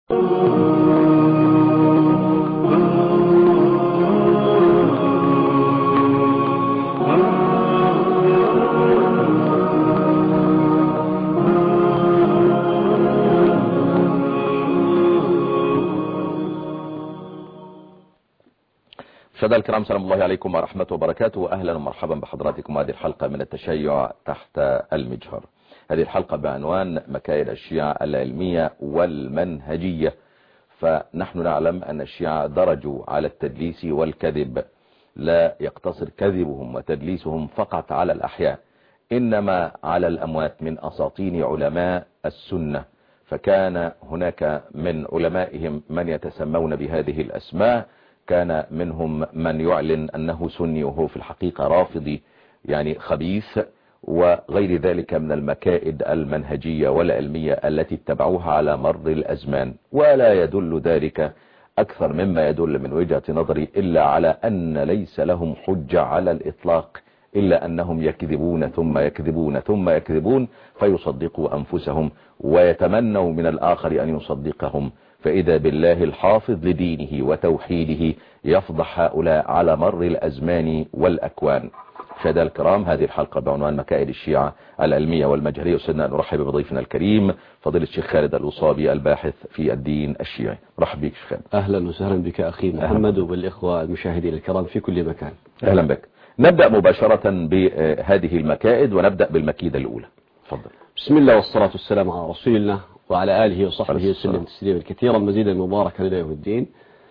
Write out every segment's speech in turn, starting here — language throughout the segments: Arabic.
مشاهدينا الكرام، سلام الله عليكم ورحمة وبركاته. أهلا ومرحبا بحضراتكم هذه الحلقة من التشيع تحت المجهر. هذه الحلقة بعنوان مكايد الشيعة العلمية والمنهجية. فنحن نعلم أن الشيعة درجوا على التدليس والكذب، لا يقتصر كذبهم وتدليسهم فقط على الأحياء، إنما على الأموات من أساطين علماء السنة. فكان هناك من علمائهم من يتسمون بهذه الأسماء، كان منهم من يعلن أنه سني وهو في الحقيقة رافضي، يعني خبيث، وغير ذلك من المكائد المنهجية والعلمية التي اتبعوها على مر الأزمان. ولا يدل ذلك أكثر مما يدل من وجهة نظري إلا على أن ليس لهم حجة على الإطلاق، إلا أنهم يكذبون ثم يكذبون ثم يكذبون فيصدقوا أنفسهم ويتمنوا من الآخر أن يصدقهم. فإذا بالله الحافظ لدينه وتوحيده يفضح هؤلاء على مر الأزمان والأكوان. مشاهدينا الكرام، هذه الحلقة بعنوان مكائد الشيعة العلمية والمجهرية. وسيدنا نرحب بضيفنا الكريم فضيلة الشيخ خالد الوصابي الباحث في الدين الشيعي. رحب بك شيخ خالد. أهلا وسهلا بك أخي محمد وبالإخوة المشاهدين الكرام في كل مكان. أهلا بك. نبدأ مباشرة بهذه المكائد ونبدأ بالمكيدة الأولى. تفضل. بسم الله والصلاة والسلام على رسول الله وعلى آله وصحبه وسلم تسليما كثيرا مزيدا مباركا إلى يوم الدين.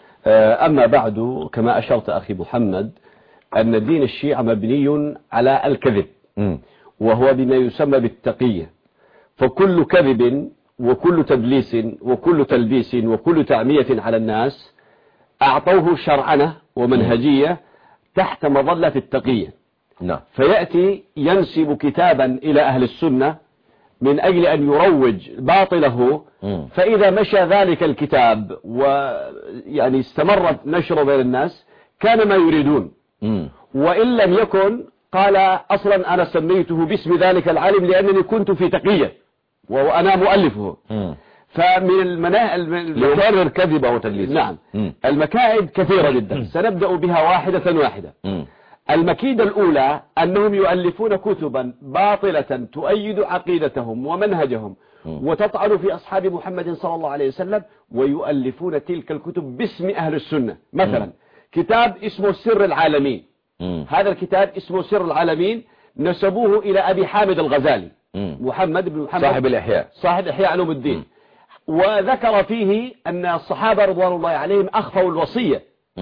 أما بعد، كما أشرت أخي محمد أن دين الشيعة مبني على الكذب، وهو بما يسمى بالتقية. فكل كذب وكل تدليس وكل تلبيس وكل تعمية على الناس أعطوه شرعنة ومنهجية تحت مظلة التقية. فيأتي ينسب كتابا إلى أهل السنة من أجل أن يروج باطله، فإذا مشى ذلك الكتاب ويعني استمرت نشره بين الناس كان ما يريدون، وإن لم يكن قال أصلا أنا سميته باسم ذلك العالم لأنني كنت في تقية وأنا مؤلفه. فمن ليبرر كذبه وتدليسه. نعم. المكائد كثيرة جدا، سنبدأ بها واحدة واحدة. المكيدة الأولى أنهم يؤلفون كتبا باطلة تؤيد عقيدتهم ومنهجهم وتطعن في أصحاب محمد صلى الله عليه وسلم، ويؤلفون تلك الكتب باسم أهل السنة. مثلا كتاب اسمه سر العالمين، هذا الكتاب اسمه سر العالمين نسبوه إلى أبي حامد الغزالي، محمد بن محمد صاحب إحياء علوم الدين، وذكر فيه أن الصحابة رضوان الله عليهم أخفوا الوصية.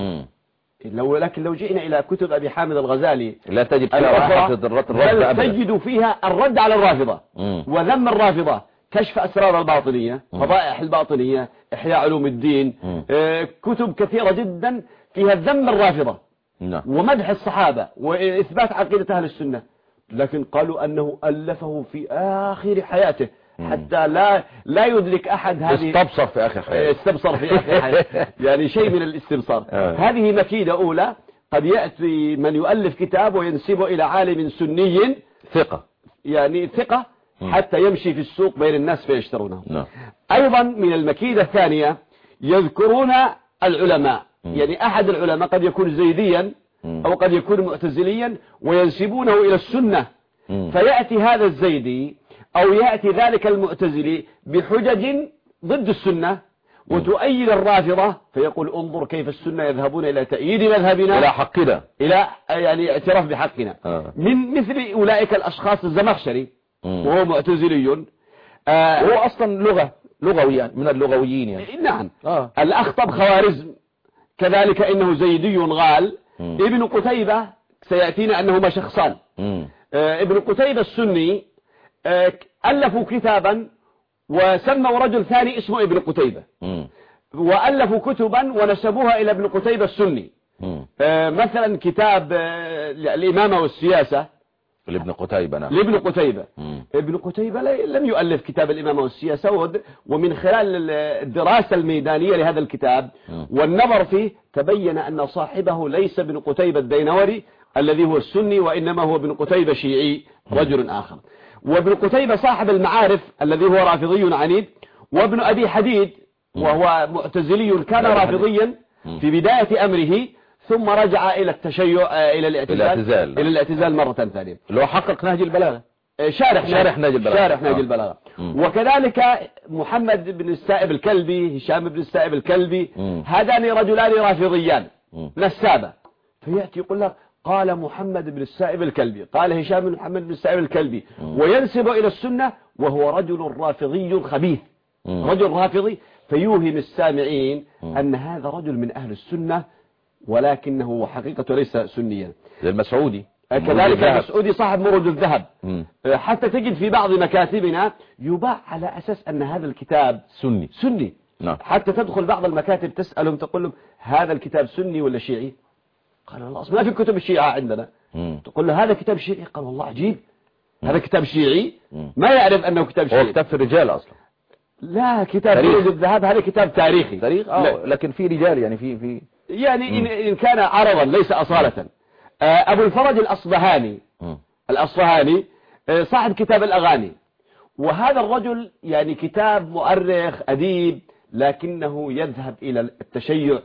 لكن لو جئنا إلى كتب أبي حامد الغزالي لا تجد فيها بل تجد فيها الرد على الرافضة وذم الرافضة، كشف أسرار الباطنية، فضائح الباطنية، إحياء علوم الدين، كتب كثيرة جدا فيها ذم الرافضة ومدح الصحابة وإثبات عقيدة أهل السنة. لكن قالوا أنه ألفه في آخر حياته حتى لا يدرك أحد هذه. استبصر في آخر حياته يعني شيء من الاستبصار. هذه مكيدة أولى. قد يأتي من يؤلف كتاب وينسبه إلى عالم سني ثقة، يعني ثقة، حتى يمشي في السوق بين الناس فيشترونه. أيضا من المكيدة الثانية يذكرون العلماء، يعني أحد العلماء قد يكون زيديا أو قد يكون معتزليا وينسبونه إلى السنة، فيأتي هذا الزيدي أو يأتي ذلك المعتزلي بحجج ضد السنة وتؤيد الرافضة، فيقول انظر كيف السنة يذهبون إلى تأييد مذهبنا، إلى حقنا، إلى يعني اعتراف بحقنا. من مثل أولئك الأشخاص الزمخشري وهو معتزلي، هو أصلا لغوي يعني من اللغويين يعني. نعم. الأخطب خوارزم كذلك إنه زيدي غال. ابن قتيبة سيأتينا أنهما شخصان. ابن قتيبة السني ألفوا كتابا وسموا رجل ثاني اسمه ابن قتيبة، وألفوا كتبا ونسبوها إلى ابن قتيبة السني. مثلا كتاب الإمامة والسياسة لابن قتيبة. نعم. لابن قتيبة. ابن قتيبة لم يؤلف كتاب الإمامة والسياسة، ومن خلال الدراسة الميدانية لهذا الكتاب والنظر فيه تبين أن صاحبه ليس ابن قتيبة الدينوري الذي هو السني، وإنما هو ابن قتيبة شيعي رجل آخر. وابن قتيبة صاحب المعارف الذي هو رافضي عنيد، وابن أبي حديد وهو معتزلي كان رافضيا في بداية أمره، ثم رجع إلى التشيع إلى الاعتزال مرة ثانية، اللي هو حقق نهج البلاغة، شارح نهج البلاغة. وكذلك محمد بن السائب الكلبي، هشام بن السائب الكلبي، هذان رجلان رافضيان نسابة، فيأتي يقول لك قال محمد بن السائب الكلبي، قال هشام بن محمد بن السائب الكلبي، وينسب إلى السنة وهو رجل رافضي خبيث، رجل رافضي، فيوهم السامعين أن هذا رجل من أهل السنة، ولكنه حقيقة ليس سنيا. زي المسعودي كذلك المسعودي صاحب مرود الذهب، حتى تجد في بعض مكاتبنا يباع على أساس أن هذا الكتاب سني. حتى تدخل بعض المكاتب تسألهم تقول لهم هذا الكتاب سني ولا شيعي؟ قال الله أصلا ما في كتب الشيعة عندنا. تقول له هذا كتاب شيعي؟ قال والله عجيب، هذا كتاب شيعي، ما يعرف أنه كتاب شيعي. هو كتاب في الرجال أصلا؟ لا، كتاب مرود الذهب هذا كتاب تاريخي. لكن في رجال يعني يعني إن كان عرضا ليس أصالة. أبو الفرج الأصفهاني صاحب كتاب الأغاني، وهذا الرجل يعني كتاب مؤرخ أديب، لكنه يذهب إلى التشيع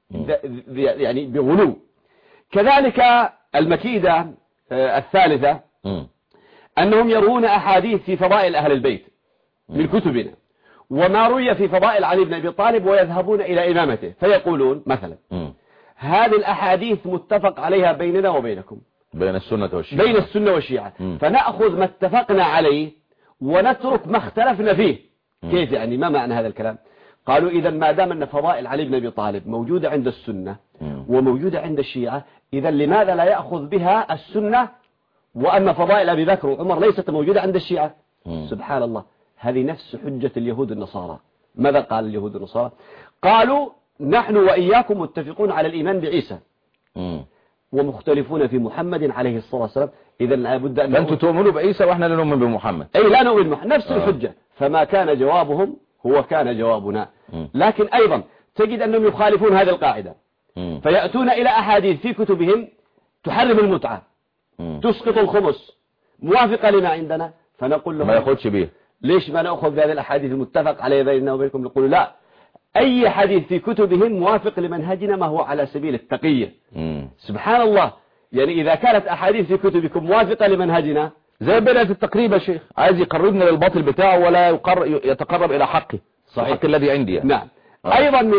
يعني بغلو. كذلك المكيدة الثالثة أنهم يروون أحاديث في فضائل أهل البيت من كتبنا، وما روي في فضائل علي بن أبي طالب، ويذهبون إلى إمامته فيقولون مثلا هذه الأحاديث متفق عليها بيننا وبينكم، بين السنة والشيعة، فنأخذ ما اتفقنا عليه ونترك ما اختلفنا فيه. كيف يعني؟ ما معنى هذا الكلام؟ قالوا إذا ما دام أن فضائل علي بن أبي طالب موجودة عند السنة وموجودة عند الشيعة، إذا لماذا لا يأخذ بها السنة، وأن فضائل أبي بكر وعمر ليست موجودة عند الشيعة؟ سبحان الله، هذه نفس حجة اليهود النصارى. ماذا قال اليهود النصارى؟ قالوا نحن وإياكم متفقون على الإيمان بعيسى ومختلفون في محمد عليه الصلاة والسلام، إذا لابد أن أنتم تؤمنوا بعيسى وإحنا لا نؤمن بمحمد. أي لا نؤمن بمحمد، نفس الحجة. فما كان جوابهم هو كان جوابنا. لكن أيضا تجد أنهم يخالفون هذه القاعدة، فيأتون إلى أحاديث في كتبهم تحرم المتعة، تسقط الخمس، موافقة لما عندنا، فنقول لهم ما يأخذش به. ليش ما نأخذ بهذه الأحاديث المتفق عليها بيننا وبينكم؟ نقول لا، أي حديث في كتبهم موافق لمنهجنا ما هو على سبيل التقية. سبحان الله، يعني إذا كانت أحاديث في كتبكم موافقة لمنهجنا، زي بداية التقريب يا شيخ، عايز يقربنا للباطل بتاعه ولا يتقرب إلى حقه، الحق الذي عندي يعني. نعم. أيضا من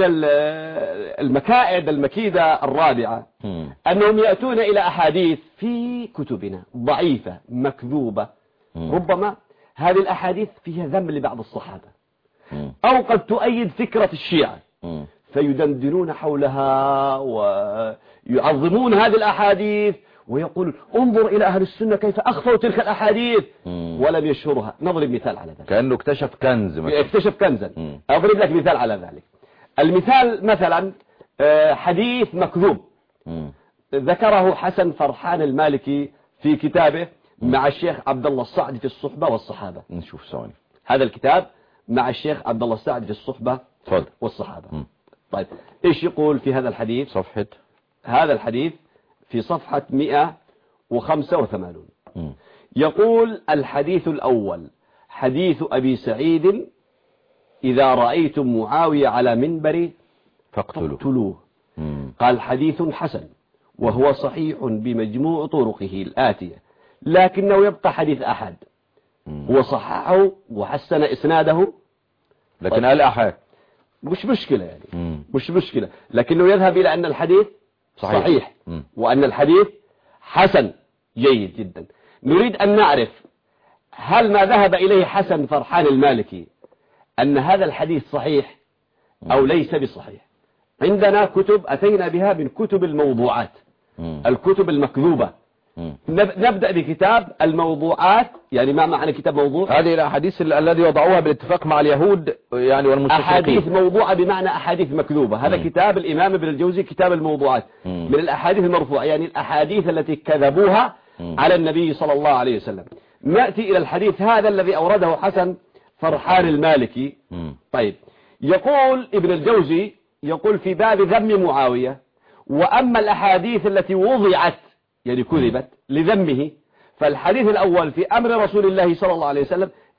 المكيدة الرابعة أنهم يأتون إلى أحاديث في كتبنا ضعيفة مكذوبة، ربما هذه الأحاديث فيها ذم لبعض الصحابة، أو قد تؤيد فكرة الشيعة، فيدندنون حولها ويعظمون هذه الأحاديث، ويقول انظر إلى أهل السنة كيف أخفوا تلك الأحاديث ولم يشهرها. نضرب مثال على ذلك، كأنه اكتشف كنزا. أضرب لك مثال على ذلك. المثال مثلا حديث مكذوب ذكره حسن فرحان المالكي في كتابه مع الشيخ عبد الله الصعدي في الصحبة والصحابة. نشوف ثواني هذا الكتاب مع الشيخ عبد الله الصعدي في الصحبة والصحابة. طيب إيش يقول في هذا الحديث؟ صفحة هذا الحديث في صفحة 185. يقول الحديث الأول حديث أبي سعيد إذا رأيتم معاوية على منبر فاقتلوه. قال حديث حسن وهو صحيح بمجموع طرقه الآتية، لكنه يبقى حديث أحد، وصححه وحسن إسناده، لكن قال أحد مش مشكلة يعني مش مشكلة، لكنه يذهب إلى أن الحديث صحيح وأن الحديث حسن جيد جدا. نريد أن نعرف هل ما ذهب إليه حسن فرحان المالكي أن هذا الحديث صحيح أو ليس بصحيح. عندنا كتب أتينا بها من كتب الموضوعات، الكتب المكذوبة. نبدأ بكتاب الموضوعات. يعني ما معنى كتاب موضوع؟ هذه الأحاديث الذي وضعوها بالاتفاق مع اليهود يعني والمستشرقين. أحاديث موضوعة بمعنى أحاديث مكذوبة. هذا كتاب الإمام ابن الجوزي كتاب الموضوعات، من الأحاديث المرفوعة، يعني الأحاديث التي كذبوها على النبي صلى الله عليه وسلم. نأتي إلى الحديث هذا الذي أورده حسن فرحان المالكي. طيب، يقول ابن الجوزي يقول في باب ذم معاوية: وأما الأحاديث التي وضعت يعني كذبت لذمه، فالحديث الأول في أمر رسول الله صلى الله عليه وسلم: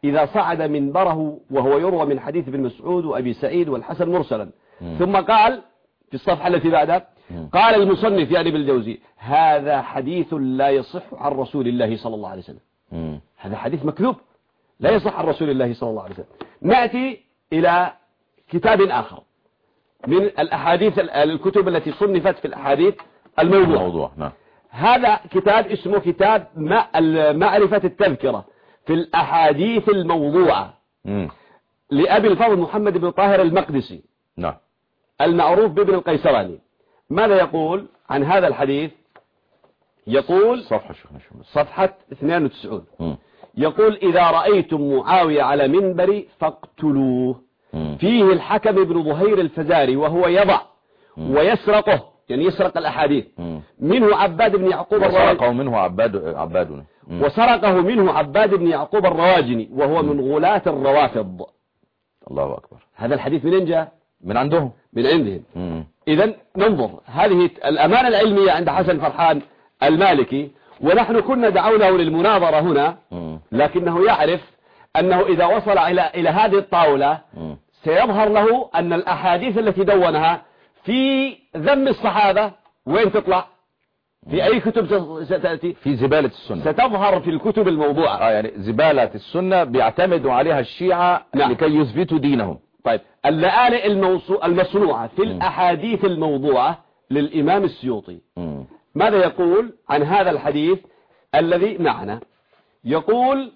إذا صعد منبره وهو يروى من حديث ابن مسعود وأبي سعيد والحسن مرسلا. ثم قال في الصفحة التي بعدها قال المصنف يعني ابن الجوزي هذا حديث لا يصح عن رسول الله صلى الله عليه وسلم. هذا حديث مكذوب لا يصح عن رسول الله صلى الله عليه وسلم. نأتي إلى كتاب آخر من الأحاديث الكتب التي صنفت في الأحاديث الموضوع. نعم. هذا كتاب اسمه كتاب معرفة التذكرة في الأحاديث الموضوعة لأبي الفضل محمد بن طاهر المقدسي. نعم. المعروف بابن القيسراني. ماذا يقول عن هذا الحديث؟ يقول صفحة 92 يقول إذا رأيتم معاوية على منبر فاقتلوه فيه الحكم بن ظهير الفزاري وهو يضع ويسرقه يعني يسرق الأحاديث منه عباد بن يعقوب وسرقه منه عباد وسرقه منه عباد بن يعقوب الرواجني وهو من غلاة الروافض. الله أكبر. هذا الحديث منين جاء؟ من عندهم من عندهم. إذن ننظر هذه الأمانة العلمية عند حسن فرحان المالكي ونحن كنا دعوناه للمناظرة هنا لكنه يعرف أنه إذا وصل إلى هذه الطاولة سيظهر له أن الأحاديث التي دونها في ذم الصحابة وين تطلع؟ في أي كتب ستأتي؟ في زبالة السنة. ستظهر في الكتب الموضوعة. يعني زبالة السنة بيعتمدوا عليها الشيعة لكي يثبتوا دينهم. طيب اللآلئ المصنوعة في الأحاديث الموضوعة للإمام السيوطي ماذا يقول عن هذا الحديث الذي معنا؟ يقول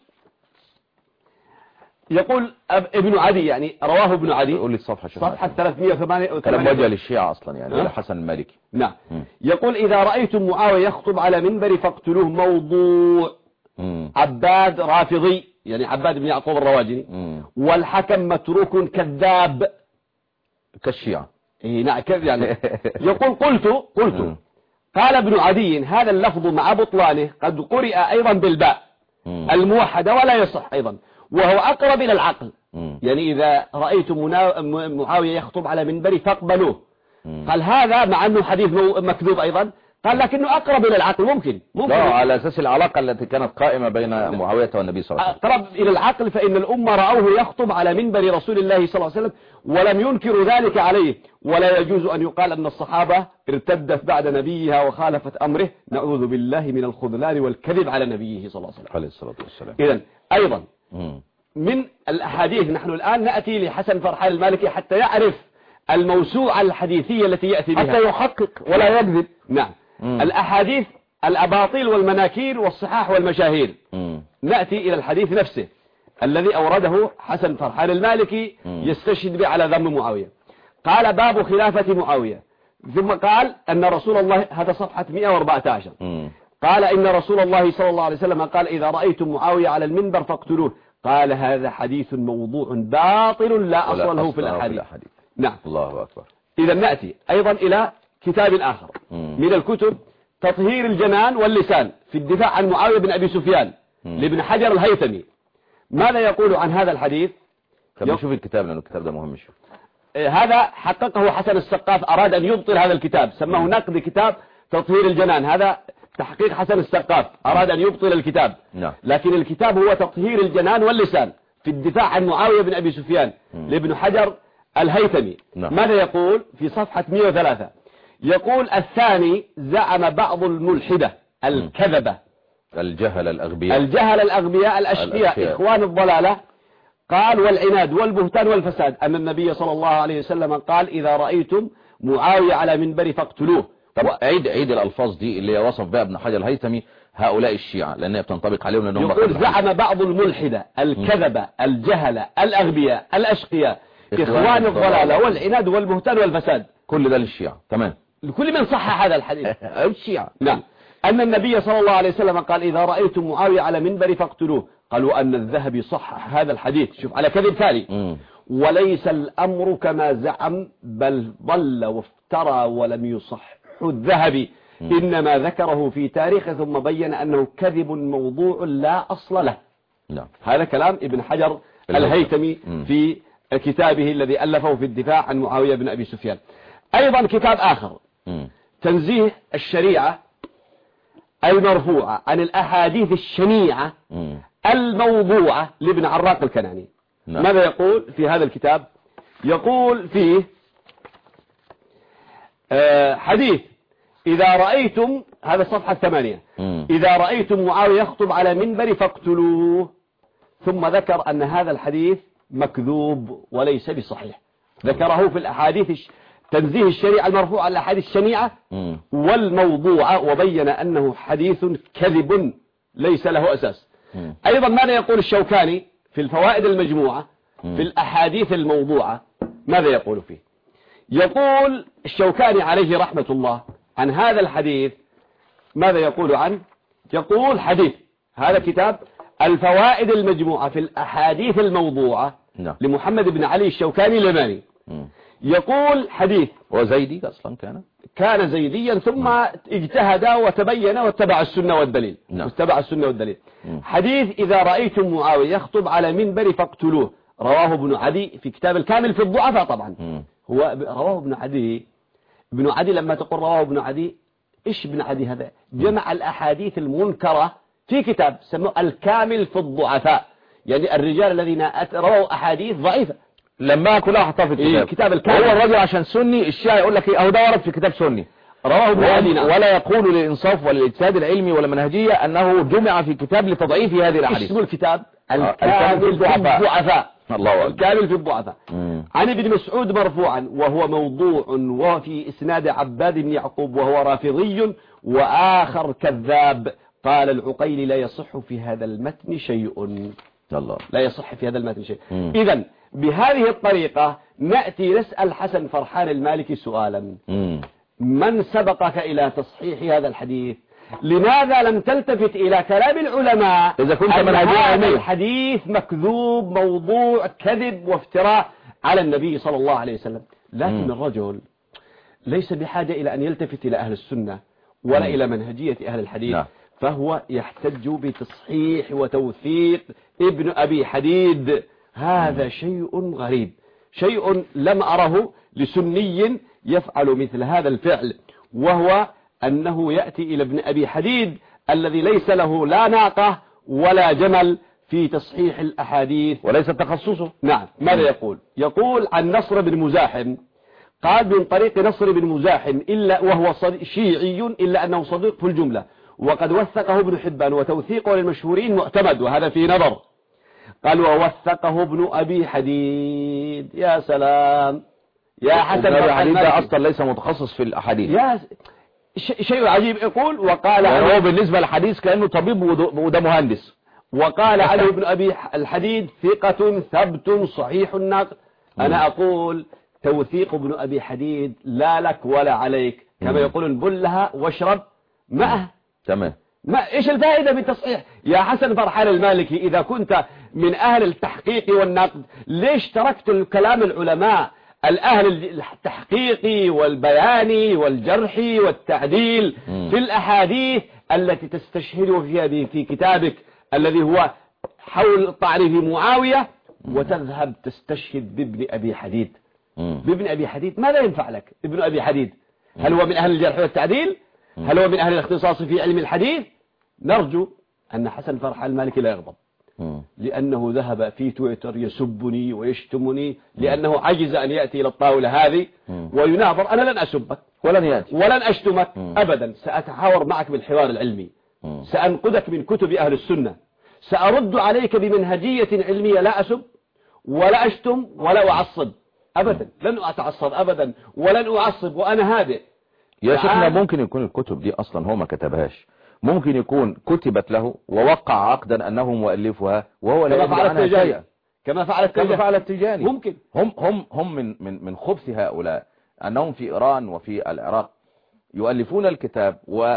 ابن عدي يعني رواه ابن عدي. قول لي الصفحة. صفحة 308 كلام وجه للشيعة أصلا يعني حسن المالكي. نعم. يقول إذا رأيتم معاوية يخطب على منبر فاقتلوه موضوع عباد رافضي يعني عباد بن يعقوب الرواجني والحكم متروك كذاب كالشيعة. نعم يعني يقول قلت قال ابن عدي هذا اللفظ مع بطلانه قد قرئ أيضا بالباء الموحدة ولا يصح أيضا وهو أقرب إلى العقل. يعني إذا رأيتم معاوية يخطب على منبر فاقبلوه قال هذا مع أنه حديث مكذوب أيضا قال لكنه أقرب إلى العقل ممكن لا على أساس العلاقة التي كانت قائمة بين معاوية والنبي صلى الله عليه وسلم. أقرب إلى العقل فإن الأمة رأوه يخطب على منبر رسول الله صلى الله عليه وسلم ولم ينكروا ذلك عليه ولا يجوز أن يقال أن الصحابة ارتدت بعد نبيها وخالفت أمره نعوذ بالله من الخذلان والكذب على نبيه صلى الله عليه وسلم عليه الصلاة والسلام. إذن أيضا من الأحاديث نحن الآن نأتي لحسن فرحان المالكي حتى يعرف الموسوعة الحديثية التي يأتي بها حتى يحقق ولا يكذب. نعم. الأحاديث الأباطيل والمناكير والصحاح والمشاهير. نأتي إلى الحديث نفسه الذي أورده حسن فرحان المالكي يستشهد به على ذم معاوية. قال باب خلافة معاوية ثم قال أن رسول الله هذا صفحة 114 قال إن رسول الله صلى الله عليه وسلم قال إذا رأيتم معاوية على المنبر فاقتلوه قال هذا حديث موضوع باطل لا أصل له في الأحاديث. نعم. الله أكبر. إذا نأتي أيضا إلى كتاب آخر من الكتب تطهير الجنان واللسان في الدفاع عن معاوية بن أبي سفيان لابن حجر الهيثمي. ماذا يقول عن هذا الحديث؟ نشوف الكتاب لأنه الكتاب ده مهم. شوف هذا حققه حسن السقاف أراد أن يبطل هذا الكتاب سماه نقد كتاب تطهير الجنان. هذا تحقيق حسن السقاف أراد أن يبطل الكتاب لكن الكتاب هو تطهير الجنان واللسان في الدفاع عن معاوية بن أبي سفيان لابن حجر الهيثمي. ماذا يقول في صفحة 103 يقول الثاني زعم بعض الملحدة الكذبة الجهل الأغبياء الأشقياء إخوان الضلالة قال والعناد والبهتان والفساد أن النبي صلى الله عليه وسلم قال إذا رأيتم معاوية على منبر فاقتلوه. طب عيد الألفاظ دي اللي وصف بها ابن حجر الهيثمي هؤلاء الشيعة لأنها بتنطبق عليهم لأنهم يقول زعم بعض الملحدة الكذبة الجهل الأغبياء الأشقياء إخوان الضلالة والعناد والبهتان والفساد كل ده للشيعة. تمام. لكل من صح هذا الحديث الشيعة. نعم. أن النبي صلى الله عليه وسلم قال إذا رأيتم معاوية على منبر فاقتلوه قالوا أن الذهبي صحح هذا الحديث. شوف على كذب ثاني وليس الأمر كما زعم بل ضل وافترى ولم يصح الذهبي إنما ذكره في تاريخه ثم بين أنه كذب موضوع لا أصل له. هذا كلام ابن حجر الهيثمي في كتابه الذي ألفه في الدفاع عن معاوية بن أبي سفيان. أيضا كتاب آخر تنزيه الشريعة المرفوعة عن الأحاديث الشنيعة الموضوعة لابن عراق الكناني. نعم. ماذا يقول في هذا الكتاب؟ يقول فيه حديث إذا رأيتم، هذا الصفحة 8، إذا رأيتم معاوية يخطب على منبر فاقتلوه. ثم ذكر أن هذا الحديث مكذوب وليس بصحيح، ذكره في الأحاديث تنزيه الشريعة المرفوعة على الأحاديث الشنيعة والموضوعة، وبين أنه حديث كذب ليس له أساس. أيضا ماذا يقول الشوكاني في الفوائد المجموعة في الأحاديث الموضوعة؟ ماذا يقول فيه؟ يقول الشوكاني عليه رحمة الله عن هذا الحديث، ماذا يقول عنه؟ يقول حديث، هذا كتاب الفوائد المجموعة في الأحاديث الموضوعة لمحمد بن علي الشوكاني اليماني. يقول حديث، وزيدي أصلا كان زيديا ثم اجتهد وتبين واتبع السنة والدليل. واتبع السنة والدليل. حديث إذا رأيتم معاوية يخطب على منبر فاقتلوه، رواه ابن عدي في كتاب الكامل في الضعفاء. طبعا هو رواه ابن عدي. ابن عدي لما تقول رواه ابن عدي، إيش ابن عدي هذا؟ جمع الأحاديث المنكرة في كتاب سموه الكامل في الضعفاء، يعني الرجال الذين رووا أحاديث ضعيفة لما كلها حطها في الكتاب. كتاب الكامل. هو الرجل عشان سني، الشيعي يقول لك اهو ده ورد في كتاب سني رواه ابن عدي، ولا يقول للإنصاف وللاجتهاد العلمي ولا منهجية أنه جمع في كتاب لتضعيف هذه الأحاديث. اسم الكتاب الكامل في الضعفاء. الله الكامل في الضعفاء. عن ابن مسعود مرفوعا وهو موضوع، وفي إسناد عباد بن يعقوب وهو رافضي وآخر كذاب. قال العقيلي لا يصح في هذا المتن شيء. الله. لا يصح في هذا المتن شيء. إذن بهذه الطريقة نأتي نسأل حسن فرحان المالكي سؤالا: من سبقك إلى تصحيح هذا الحديث؟ لماذا لم تلتفت إلى كلام العلماء إذا كنت أن هذا منهجية؟ الحديث مكذوب موضوع كذب وافتراء على النبي صلى الله عليه وسلم. لكن الرجل ليس بحاجة إلى أن يلتفت إلى أهل السنة ولا إلى منهجية أهل الحديث. فهو يحتج بتصحيح وتوثيق ابن أبي حديد. هذا شيء غريب، شيء لم أره لسني يفعل مثل هذا الفعل، وهو أنه يأتي إلى ابن أبي حديد الذي ليس له لا ناقة ولا جمل في تصحيح الأحاديث وليس تخصصه. نعم. ماذا يقول؟ يقول عن نصر بن مزاحم، قال من طريق نصر بن مزاحم إلا وهو شيعي إلا أنه صديق في الجملة، وقد وثقه ابن حبان وتوثيقه للمشهورين معتمد، وهذا في نظر. قال ووثقه ابن أبي حديد. يا سلام يا حسن، ابن حديد ده أصلا ليس متخصص في الأحاديث. يا شيء عجيب. يقول وقال عنه هو بالنسبة للحديث كأنه طبيب وده مهندس. وقال عنه ابن أبي الحديد ثقة ثبت صحيح النقل. أنا أقول توثيق ابن أبي حديد لا لك ولا عليك، كما يقولون بلها واشرب معه. تمام. ما إيش الفائدة من تصحيح يا حسن فرحان المالكي؟ إذا كنت من أهل التحقيق والنقد، ليش تركت الكلام العلماء الأهل التحقيق والبيان والجرح والتعديل في الأحاديث التي تستشهد فيها في كتابك الذي هو حول الطعن في معاوية، وتذهب تستشهد بابن أبي حديد؟ بابن أبي حديد ماذا ينفع لك ابن أبي حديد؟ هل هو من أهل الجرح والتعديل؟ هل هو من أهل الاختصاص في علم الحديث؟ نرجو أن حسن فرحان المالكي لا يغضب، لأنه ذهب في تويتر يسبني ويشتمني لأنه عجز أن يأتي إلى الطاولة هذه ويناظر. أنا لن أسبك ولن يأتي ولن أشتمك أبدا، سأتحاور معك بالحوار العلمي، سأنقذك من كتب أهل السنة، سأرد عليك بمنهجية علمية، لا أسب ولا أشتم ولا أعصب أبدا، لن أتعصب أبدا ولن أعصب، وأنا هادئ. يا شيخنا ممكن يكون الكتب دي أصلا هو ما كتبهاش، ممكن يكون كتبت له ووقع عقدا أنه مؤلفها وهو لا يدري عنها شيئا، كما فعل التجاني. ممكن هم من خبث هؤلاء أنهم في إيران وفي العراق يؤلفون الكتاب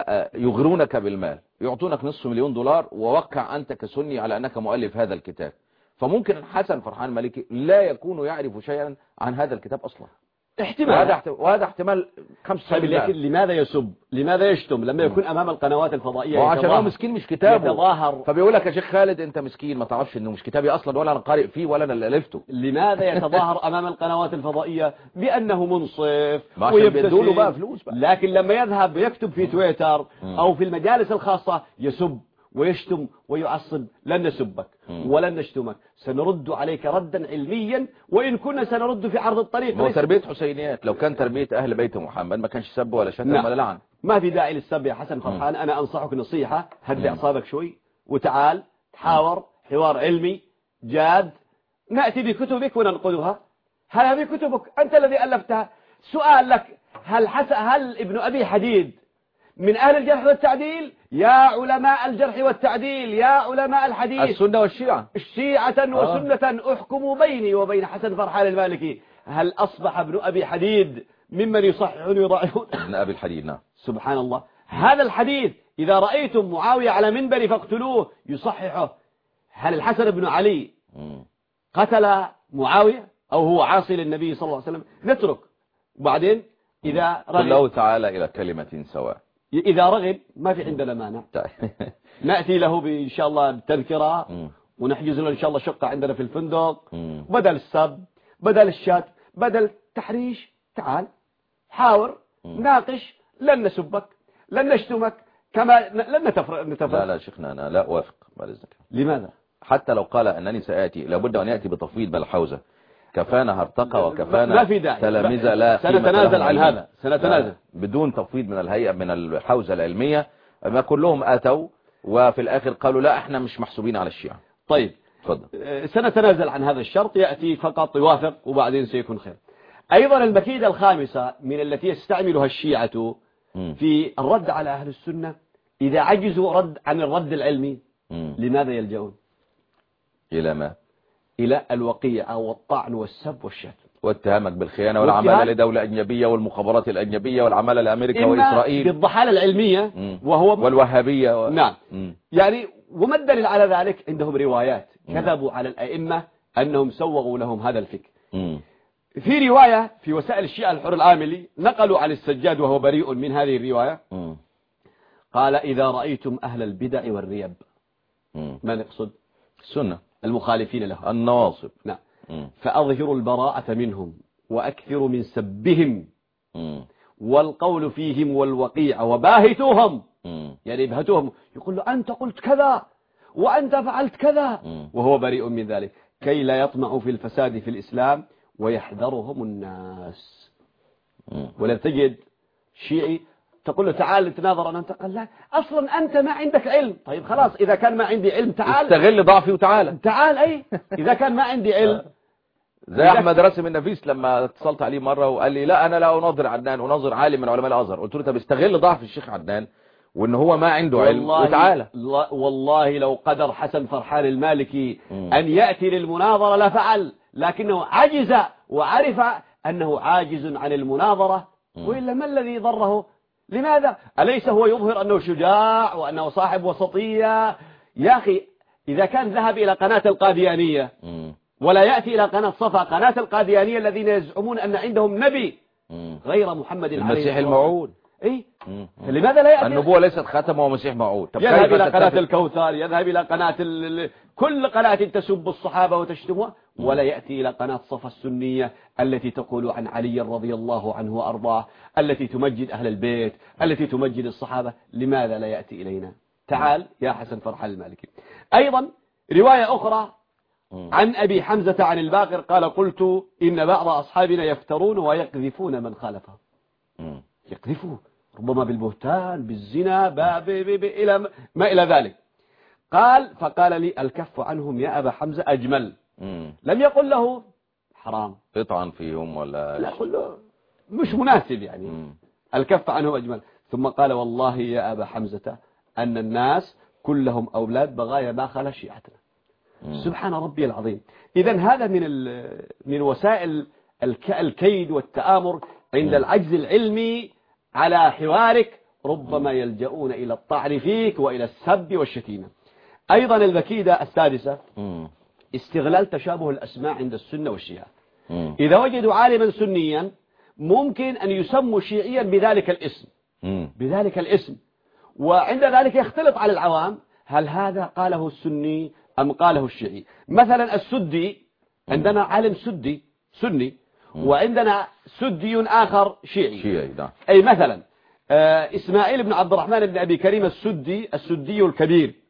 ويغرونك بالمال، يعطونك $500,000 ووقع أنت كسني على أنك مؤلف هذا الكتاب. فممكن حسن فرحان المالكي لا يكون يعرف شيئا عن هذا الكتاب أصلا، احتمال، وهذا احتمال 5%. لكن لماذا يسب؟ لماذا يشتم لما يكون أمام القنوات الفضائية؟ وعشان هو مسكين مش كتابه يتظاهر، فبيقول لك يا شيخ خالد انت مسكين ما تعرفش انه مش كتابي اصلا ولا انا قارئ فيه ولا انا اللي الفته. لماذا يتظاهر امام القنوات الفضائية بانه منصف ويبدوا له بقى فلوس بقى؟ لكن لما يذهب يكتب في تويتر او في المجالس الخاصة يسب ويشتم ويعصب لن نسبك ولن نشتمك، سنرد عليك ردا علميا، وإن كنا سنرد في عرض الطريق. هو تربية حسينيات، لو كان تربية أهل بيت محمد ما كانش سب ولا شتم ولا لعن. ما في داعي للسب يا حسن فرحان. أنا أنصحك نصيحة، هدي أعصابك شوي وتعال تحاور حوار علمي جاد، نأتي بكتبك وننقلها. هذه كتبك أنت الذي ألفتها. سؤال لك، هل ابن أبي حديد من أهل الجرح والتعديل؟ يا علماء الجرح والتعديل، يا علماء الحديث، السنة والشيعة، الشيعة وسنة أحكم بيني وبين حسن فرحان المالكي، هل أصبح ابن أبي حديد ممن يصححون ويضعفون؟ ابن أبي الحديد، نعم. سبحان الله. هذا الحديث إذا رأيتم معاوية على منبر فاقتلوه يصححه. هل الحسن بن علي قتل معاوية أو هو عاصي للنبي صلى الله عليه وسلم؟ نترك. وبعدين إذا رغب، الله تعالى إلى كلمة سواء، إذا رغب ما في عندنا مانع. نأتي له إن شاء الله بالتذكرة ونحجز له إن شاء الله شقة عندنا في الفندق. بدل السب، بدل الشات، بدل التحريش، تعال حاور ناقش. لن نسبك، لن نشتمك، كما لن نتفرق. لا شيخنا، أنا لا أوافق بالذكر. لماذا؟ حتى لو قال أنني سآتي، لابد أن يأتي بتفويض بالحوزة. كفانا هرطقة وكفانا ما في داعي تلامذة لا سنتنازل عن هذا، سنتنازل بدون تفويض من الهيئة من الحوزة العلمية. ما كلهم أتوا وفي الآخر قالوا لا احنا مش محسوبين على الشيعة. طيب تفضل. سنتنازل عن هذا الشرط، يأتي فقط يوافق وبعدين سيكون خير. أيضا المكيدة الخامسة من التي يستعملها الشيعة في الرد على أهل السنة، إذا عجزوا عن الرد العلمي لماذا يلجؤون؟ إلى ما؟ إلى الوقيعة والطعن والسب والشتم واتهامك بالخيانة والعمالة لدولة أجنبية والمخابرات الأجنبية والعمالة لأمريكا وإسرائيل، بالضحالة العلمية والوهابية نعم. يعني وما الدليل على ذلك؟ عندهم روايات كذبوا على الأئمة أنهم سوغوا لهم هذا الفكر. في رواية في وسائل الشيعة الحر العاملي نقلوا عن السجاد وهو بريء من هذه الرواية، قال إذا رأيتم أهل البدع والريب، ما نقصد؟ السنة، المخالفين له، النواصب، نعم، فأظهروا البراءة منهم وأكثروا من سبهم والقول فيهم والوقيع وباهتوهم، يعني ابهتوهم، يقول له أنت قلت كذا وأنت فعلت كذا وهو بريء من ذلك، كي لا يطمعوا في الفساد في الإسلام ويحذرهم الناس. ولا تجد شيعي تقول له تعال نتناظر أنا، أنت قال لا أصلا أنت ما عندك علم. طيب خلاص إذا كان ما عندي علم تعال استغل ضعفي وتعال أي إذا كان ما عندي علم. زي أحمد راسم النفيس لما اتصلت عليه مرة وقال لي لا أنا لا أناظر عدنان، أناظر عالم من علماء الأزهر. قلت له طب استغل ضعف الشيخ عدنان وإن هو ما عنده علم وتعالى. والله لو قدر حسن فرحان المالكي أن يأتي للمناظرة لفعل، لكنه عجز وعرف أنه عاجز عن المناظرة، وإلا ما الذي ضره؟ لماذا؟ أليس هو يظهر أنه شجاع وأنه صاحب وسطية؟ يا أخي إذا كان ذهب إلى قناة القاديانية ولا يأتي إلى قناة صفا، قناة القاديانية الذين يزعمون أن عندهم نبي غير محمد عليه المسيح الموعود، إيه؟ لماذا لا يأتي؟ النبوة ليست ختم ومسيح موعود. يذهب إلى قناة الكوثر، يذهب إلى قناة كل قناة تسب الصحابة وتشتمها، ولا يأتي إلى قناة صفا السنية التي تقول عن علي رضي الله عنه وأرضاه، التي تمجد أهل البيت، التي تمجد الصحابة. لماذا لا يأتي إلينا؟ تعال يا حسن فرحان المالكي. أيضا رواية أخرى عن أبي حمزة عن الباقر قال قلت إن بعض أصحابنا يفترون ويقذفون من خالفهم. يقذفون ربما بالبهتان، بالزنا، إلى ما إلى ذلك. قال فقال لي الكف عنهم يا أبا حمزة أجمل. لم يقل له حرام اطعن فيهم ولا لا، قل له مش مناسب يعني. الكف عنهم أجمل. ثم قال والله يا أبا حمزة أن الناس كلهم أولاد بغايا ما خلا شيعتنا. سبحان ربي العظيم. إذن هذا من وسائل الكيد والتآمر عند العجز العلمي على حوارك، ربما يلجؤون إلى الطعن فيك وإلى السب والشتيمة. أيضا المكيدة السادسة استغلال تشابه الأسماء عند السنة والشيعة. إذا وجدوا عالما سنيا ممكن أن يسموا شيعيا بذلك الاسم، وعند ذلك يختلط على العوام هل هذا قاله السني أم قاله الشيعي. مثلا السدي، عندنا عالم سني وعندنا سدي آخر شيعي. أي مثلا إسماعيل بن عبد الرحمن بن أبي كريم السدي الكبير،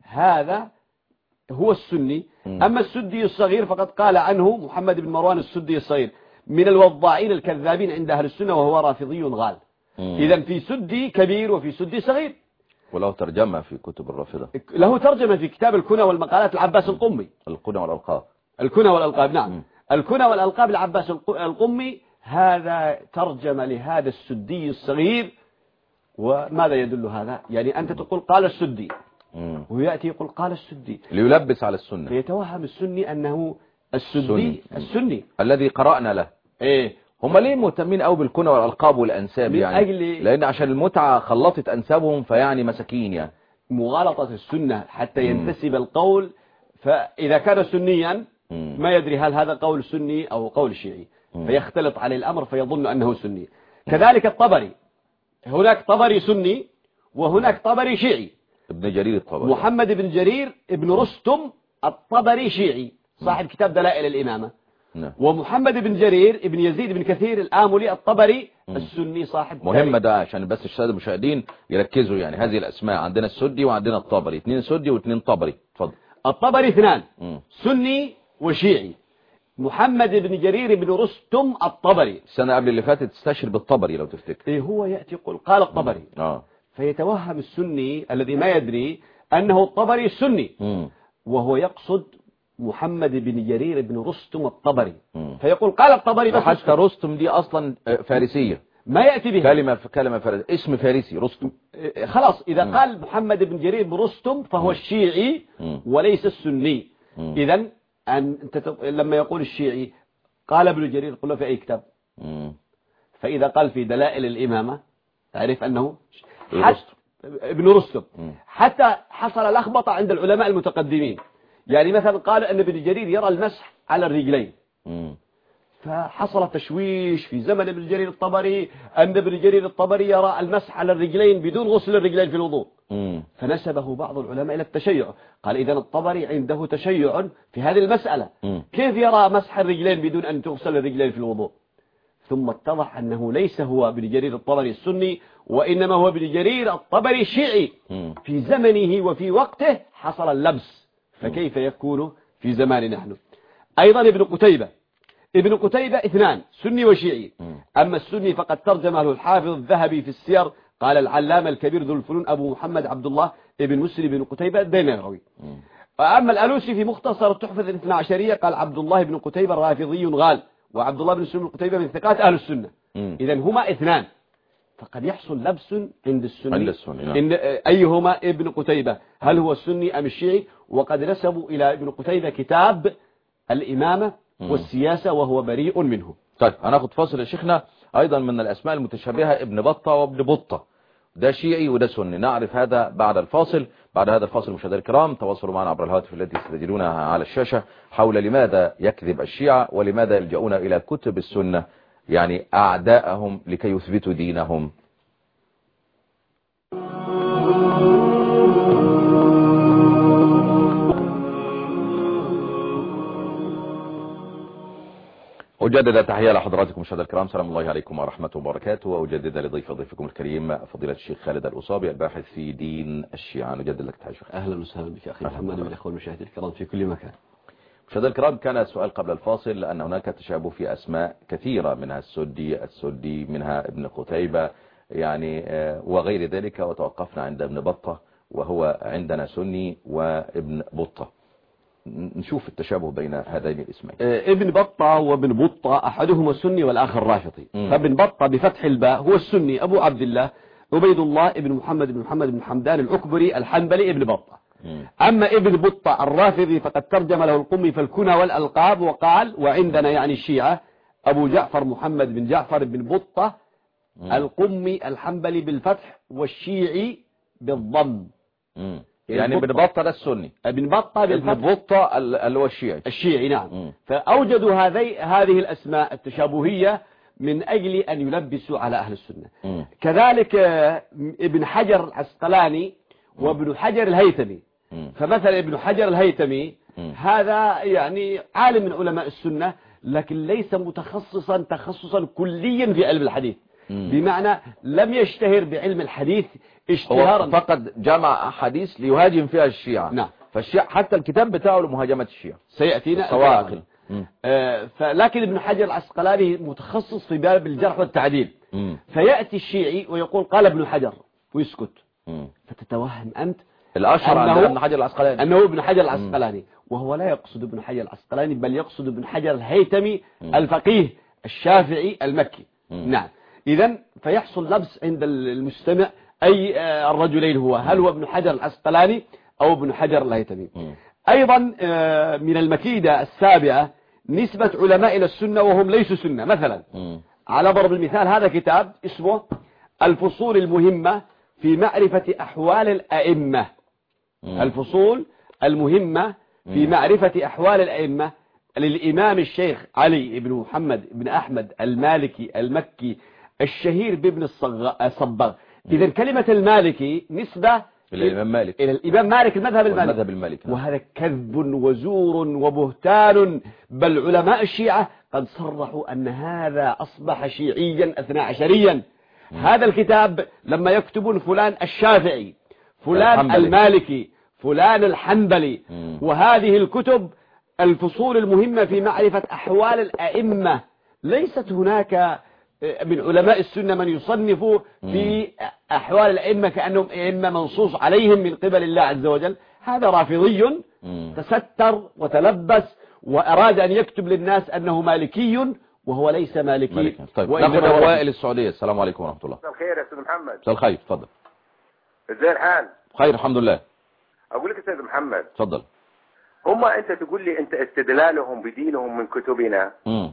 هذا هو السني. أما السدي الصغير فقد قال عنه محمد بن مروان السدي الصغير من الوضاعين الكذابين عند أهل السنة، وهو رافضي غال. إذن في سدي كبير وفي سدي صغير. وله ترجمة في كتب الرافضة، له ترجمة في كتاب الكنى والمقالات العباس القمي. الكنى والألقاب. الكنى والألقاب، نعم. الكنى والألقاب العباس القمي، هذا ترجمة لهذا السدي الصغير. وماذا يدل هذا؟ يعني أنت تقول قال السدي، ويأتي يقول قال السدي ليلبس على السنة، فيتوهم السني أنه السدي السني الذي قرأنا له. هم ليه مهتمين قوي بالكنى والألقاب والأنساب؟ يعني لأن عشان المتعة خلطت أنسابهم، فيعني مساكين يعني مغالطة السنة حتى ينتسب القول. فإذا كان سنيا ما يدري هل هذا قول سني أو قول شيعي، فيختلط عليه الأمر فيظن أنه سني. كذلك الطبري، هناك طبري سني وهناك طبري شيعي. ابن جرير الطبري، محمد بن جرير ابن رستم الطبري شيعي صاحب كتاب دلائل الإمامة. ومحمد بن جرير ابن يزيد بن كثير الآملي الطبري السني صاحب. مهمة ده عشان بس السادة المشاهدين يركزوا، يعني هذه الأسماء عندنا السدي وعندنا الطبري، 2 سدي و2 طبري. اتفضل. الطبري 2 سني وشيعي. محمد بن جرير بن رستم الطبري السنة قبل اللي فاتت استشهر بالطبري لو تفتكر. هو يأتي يقول قال الطبري. فيتوهم السني الذي ما يدري أنه الطبري السني، وهو يقصد محمد بن جرير بن رستم الطبري. فيقول قال الطبري، بس حتى رستم دي أصلا فارسية، ما يأتي بها كلمة فارسية، اسم فارسي رستم. خلاص إذا قال محمد بن جرير بن رستم فهو الشيعي وليس السني. إذن أنت لما يقول الشيعي قال ابن جرير قل له في أي كتاب؟ فإذا قال في دلائل الإمامة تعرف أنه ابن رستم. حتى حصل لخبطة عند العلماء المتقدمين. يعني مثلا قال أن ابن جرير يرى المسح على الرجلين، فحصل تشويش في زمن ابن جرير الطبري أن ابن جرير الطبري يرى المسح على الرجلين بدون غسل الرجلين في الوضوء. فنسبه بعض العلماء إلى التشيع، قال إذن الطبري عنده تشيع في هذه المسألة، كيف يرى مسح الرجلين بدون أن تغسل الرجلين في الوضوء؟ ثم اتضح أنه ليس هو ابن جرير الطبري السني، وإنما هو ابن جرير الطبري الشيعي. في زمنه وفي وقته حصل اللبس، فكيف يكون في زماننا نحن؟ أيضا ابن قتيبة 2 سني وشيعي. أما السني فقد ترجمه الحافظ الذهبي في السير، قال العلامة الكبير ذو الفنون أبو محمد عبد الله ابن مسلم بن قتيبة الديناروي. أما الألوسي في مختصر التحفة الاثنى عشرية قال عبد الله بن قتيبة رافضي غال، وعبد الله بن مسلم بن قتيبة من ثقات أهل السنة. إذن هما 2، فقد يحصل لبس عند السني إن أيهما ابن قتيبة، هل هو السني أم الشيعي؟ وقد نسبوا إلى ابن قتيبة كتاب الإمامة والسياسة وهو بريء منه. طيب هناخد فاصل يا شيخنا. أيضا من الأسماء المتشابهة ابن بطة وابن بطة، ده شيعي وده سني، نعرف هذا بعد الفاصل. بعد هذا الفاصل مشاهدينا الكرام تواصلوا معنا عبر الهاتف التي تسجلونها على الشاشة حول لماذا يكذب الشيعة ولماذا يلجؤون إلى كتب السنة، يعني أعداءهم لكي يثبتوا دينهم. أجدد تحية لحضراتكم مشاهدينا الكرام، سلام الله عليكم ورحمة وبركاته. وأجدد ضيفكم الكريم فضيلة الشيخ خالد الأصابي الباحث في دين الشيعة. نجدد لك تحية شيخ. أهلا وسهلا بك أخي محمد والأخوة المشاهدين الكرام في كل مكان. مشاهدينا الكرام، كان السؤال قبل الفاصل أن هناك تشابه في أسماء كثيرة، منها السدي منها ابن قتيبة يعني وغير ذلك، وتوقفنا عند ابن بطة وهو عندنا سني وابن بطة. نشوف التشابه بين هذين الاسمين. ابن بطة وابن بطة أحدهما سني والآخر رافضي. فابن بطة بفتح الباء هو السني أبو عبد الله عبيد الله ابن محمد بن حمدان العكبري الحنبلي ابن بطة. أما ابن بطة الرافضي فقد ترجم له القمي في الكنى والألقاب وقال وعندنا يعني الشيعة أبو جعفر محمد بن جعفر بن بطة القمي الحنبلي بالفتح والشيعي بالضم. يعني ابن بطة ده السني، ابن بطة بالفتح، ابن بطة اللي هو الشيعي نعم. فأوجدوا هذه الأسماء التشابهية من أجل أن يلبسوا على أهل السنة. كذلك ابن حجر العسقلاني وابن حجر الهيثمي. فمثلا ابن حجر الهيثمي هذا يعني عالم من علماء السنة، لكن ليس متخصصا تخصصا كليا في علم الحديث، بمعنى لم يشتهر بعلم الحديث اشتهارا. هو فقط جمع أحاديث ليهاجم فيها الشيعة. نعم. فالشيعة حتى الكتاب بتاعه لمهاجمة الشيعة سيأتينا الصواعق. لكن ابن حجر العسقلاني متخصص في باب الجرح والتعديل. فيأتي الشيعي ويقول قال ابن حجر ويسكت. فتتوهم أنت الأشهر عندنا ابن حجر العسقلاني أنه ابن حجر العسقلاني، وهو لا يقصد ابن حجر العسقلاني، بل يقصد ابن حجر الهيثمي الفقيه الشافعي المكي. نعم. إذن فيحصل لبس عند المستمع أي الرجلين هو، هل هو ابن حجر العسقلاني أو ابن حجر الهيثمي. أيضا من المكيدة السابعة نسبة علماء إلى السنة وهم ليسوا سنة. مثلا على ضرب المثال هذا كتاب اسمه الفصول المهمة في معرفة أحوال الأئمة. الفصول المهمة في معرفة أحوال الأئمة للإمام الشيخ علي بن محمد بن أحمد المالكي المكي الشهير بابن الصبغ. إذن كلمة المالكي نسبة إلى الإمام مالك، إلى الإمام مالك المذهب المالكي. وهذا كذب وزور وبهتان، بل علماء الشيعة قد صرحوا أن هذا أصبح شيعيا 12 هذا الكتاب لما يكتبون فلان الشافعي، فلان المالكي، فلان الحنبلي، وهذه الكتب الفصول المهمة في معرفة أحوال الأئمة، ليست هناك من علماء السنة من يصنفوا في أحوال الأئمة كأنهم أئمة منصوص عليهم من قبل الله عز وجل. هذا رافضي تستر وتلبس وأراد أن يكتب للناس أنه مالكي وهو ليس مالكي. طيب ناخذ أوائل السعودية. السلام عليكم ورحمة الله. مساء الخير يا أستاذ محمد. مساء الخير، تفضل. ازاي الحال؟ خير الحمد لله. أقول لك أستاذ محمد، تفضل. هم أنت تقول لي أنت استدلالهم بدينهم من كتبنا،